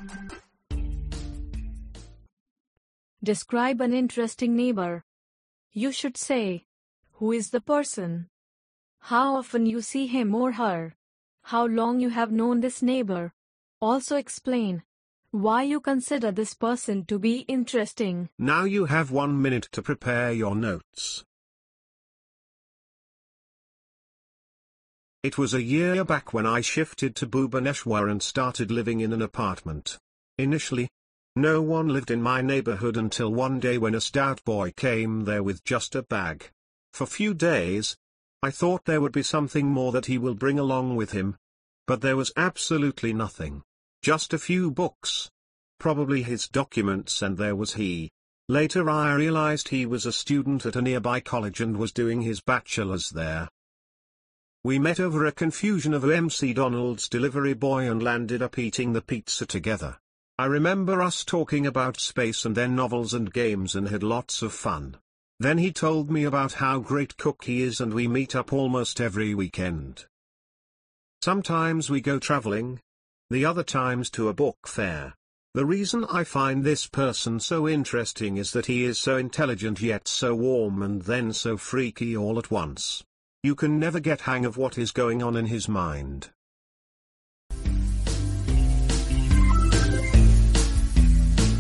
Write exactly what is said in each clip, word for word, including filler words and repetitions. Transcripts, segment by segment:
Describe an interesting neighbor. You should say, who is the person? How often you see him or her? How long you have known this neighbor? Also explain why you consider this person to be interesting. Now you have one minute to prepare your notes. It was a year back when I shifted to Bhubaneswar and started living in an apartment. Initially, no one lived in my neighborhood until one day when a stout boy came there with just a bag. For few days, I thought there would be something more that he will bring along with him. But there was absolutely nothing. Just a few books. Probably his documents, and there was he. Later I realized he was a student at a nearby college and was doing his bachelor's there. We met over a confusion of a M C Donald's delivery boy and landed up eating the pizza together. I remember us talking about space and then novels and games and had lots of fun. Then he told me about how great cook he is and we meet up almost every weekend. Sometimes we go traveling. The other times to a book fair. The reason I find this person so interesting is that he is so intelligent yet so warm and then so freaky all at once. You can never get hang of what is going on in his mind.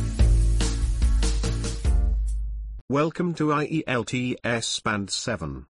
Welcome to I E L T S Band seven.